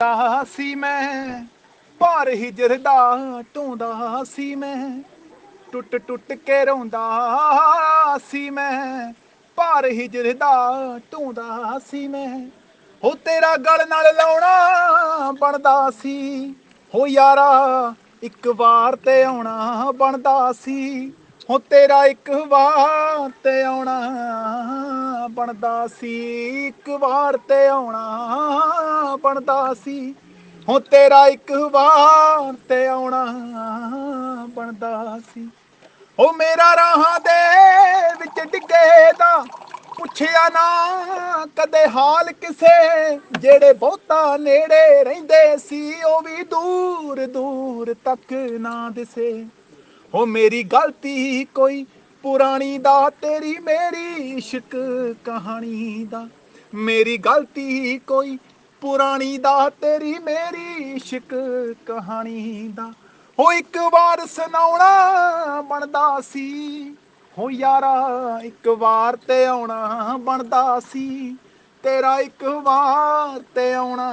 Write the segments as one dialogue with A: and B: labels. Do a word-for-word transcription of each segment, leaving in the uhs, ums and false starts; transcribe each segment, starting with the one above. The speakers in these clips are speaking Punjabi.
A: ਦਾ ਸੀ ਮੈਂ ਭਾਰ ਹਿਜਰ ਦਾ ਢੋਂਦਾ ਸੀ ਮੈਂ ਟੁੱਟ ਟੁੱਟ ਕੇ ਰੋਂਦਾ ਸੀ ਮੈਂ ਭਾਰ ਹਿਜਰ ਦਾ ਢੋਂਦਾ ਸੀ ਮੈਂ ਹੋ ਤੇਰਾ ਗਲ ਨਾਲ ਲਾਉਣਾ ਬਣਦਾ ਸੀ ਹੋ ਯਾਰਾ ਇੱਕ ਵਾਰ ਤੇ ਆਉਣਾ ਬਣਦਾ ਸੀ ਹੋ ਤੇਰਾ ਇੱਕ ਵਾਰ ਤੇ ਆਉਣਾ ਬਣਦਾ ਸੀ ਇੱਕ ਵਾਰ ਤੇ ਆਉਣਾ ਬਣਦਾ ਸੀ ਹੋ ਤੇਰਾ ਇੱਕ ਵਾਰ ਤੇ ਆਉਣਾ ਬਣਦਾ ਸੀ ਹੋ ਮੇਰਾ ਰਾਹਾਂ ਦੇ ਵਿੱਚ ਡਿੱਗੇ ਦਾ ਪੁੱਛਿਆ ਨਾ ਕਦੇ ਹਾਲ ਕਿਸੇ ਜਿਹੜੇ ਬਹੁਤਾ ਨੇੜੇ ਰਹਿੰਦੇ ਸੀ ਉਹ ਵੀ ਦੂਰ ਦੂਰ ਤੱਕ ਨਾ ਦਿਸੇ ਹੋ ਮੇਰੀ ਗਲਤੀ ਕੋਈ ਪੁਰਾਣੀ ਦਾ ਤੇਰੀ ਮੇਰੀ ਇਸ਼ਕ ਕਹਾਣੀ ਦਾ ਮੇਰੀ ਗਲਤੀ ਕੋਈ ਪੁਰਾਣੀ ਦਾ ਤੇਰੀ ਮੇਰੀ ਇਸ਼ਕ ਕਹਾਣੀ ਦਾ ਹੋ ਇੱਕ ਵਾਰ ਸੁਣਾਉਣਾ ਬਣਦਾ ਸੀ ਹੋ ਯਾਰਾ ਇੱਕ ਵਾਰ ਤੇ ਆਉਣਾ ਬਣਦਾ ਸੀ ਤੇਰਾ ਇੱਕ ਵਾਰ ਤੇ ਆਉਣਾ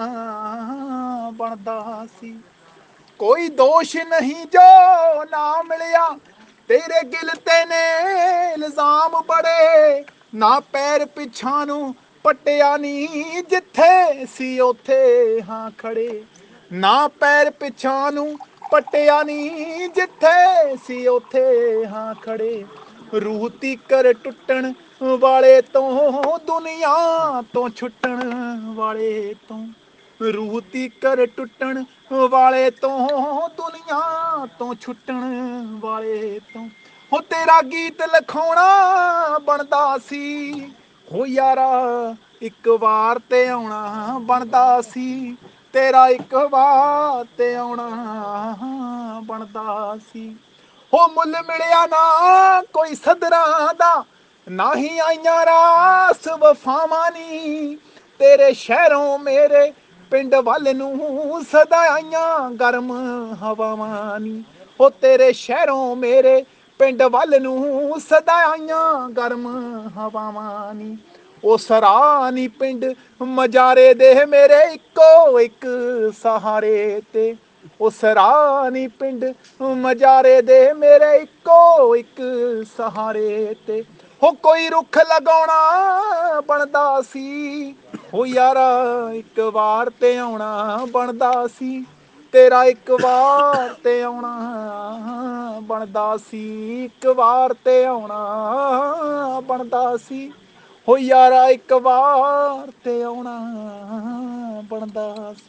A: ਬਣਦਾ ਸੀ ਕੋਈ ਦੋਸ਼ ਨਹੀਂ ਜੋ ਨਾ ਮਿਲਿਆ ਤੇਰੇ ਗਿਲ ਤੇ ਨੇ ਇਲਜ਼ਾਮ ਬੜੇ ਨਾ ਪੈਰ ਪਿਛਾਂ ਨੂੰ ਪਟਿਆ ਨਹੀਂ ਜਿੱਥੇ ਸੀ ਉੱਥੇ ਹਾਂ ਖੜੇ ਨਾ ਪੈਰ ਪਿਛਾਂ ਨੂੰ ਪਟਿਆ ਨਹੀਂ ਜਿੱਥੇ ਸੀ ਉੱਥੇ ਹਾਂ ਖੜੇ ਰੂਹ ਤੀਕਰ ਟੁੱਟਣ ਵਾਲੇ ਤੋਂ ਦੁਨੀਆ ਤੋਂ ਛੁੱਟਣ ਵਾਲੇ ਤੋਂ ਰੂਹ ਤੀਕਰ ਟੁੱਟਣ ਵਾਲੇ ਤੋਂ ਦੁਨੀਆ ਤੋਂ ਛੁੱਟਣ ਵਾਲੇ ਤੋਂ ਹੋ ਤੇਰਾ ਗੀਤ ਲਿਖਾਉਣਾ ਬਣਦਾ ਸੀ ਹੋ ਯਾਰਾ ਇੱਕ ਵਾਰ ਤੇ ਆਉਣਾ ਬਣਦਾ ਸੀ ਤੇਰਾ ਇੱਕ ਵਾਰ ਤੇ ਆਉਣਾ ਬਣਦਾ ਸੀ ਹੋ ਮੁੱਲ ਮਿਲਿਆ ਨਾ ਕੋਈ ਸਦਰਾਂ ਦਾ ਨਾ ਹੀ ਆਈਆਂ ਰਾਸ ਵਫਾਵਾਂ ਨੀ ਤੇਰੇ ਸ਼ਹਿਰੋਂ ਮੇਰੇ ਪਿੰਡ ਵੱਲ ਨੂੰ ਸਦਾ ਆਈਆਂ ਗਰਮ ਹਵਾਵਾਂ ਨੀ ਉਹ ਤੇਰੇ ਸ਼ਹਿਰੋਂ ਮੇਰੇ ਪਿੰਡ ਵੱਲ ਨੂੰ ਸਦਾ ਆਈਆਂ ਗਰਮ ਹਵਾਵਾਂ ਨੀ ਉਹ ਸਰਾਣੀ ਪਿੰਡ ਮਜਾਰੇ ਦੇ ਮੇਰੇ ਇੱਕੋ ਇੱਕ ਸਹਾਰੇ ਤੇ ਉਹ ਸਰਾਣੀ ਪਿੰਡ ਮਜਾਰੇ ਦੇ ਮੇਰੇ ਇੱਕੋ ਇੱਕ ਸਹਾਰੇ ਤੇ ਹੋ ਕੋਈ ਰੁੱਖ ਲਗਾਉਣਾ ਬਣਦਾ ਸੀ ਹੋ ਯਾਰਾ ਇੱਕ ਵਾਰ ਤੇ ਆਉਣਾ ਬਣਦਾ ਸੀ ਤੇਰਾ ਇੱਕ ਵਾਰ ਤੇ ਆਉਣਾ ਬਣਦਾ ਸੀ ਇੱਕ ਵਾਰ ਤੇ ਆਉਣਾ ਬਣਦਾ ਸੀ ਹੋ ਯਾਰਾ ਇੱਕ ਵਾਰ ਤੇ ਆਉਣਾ ਬਣਦਾ ਸੀ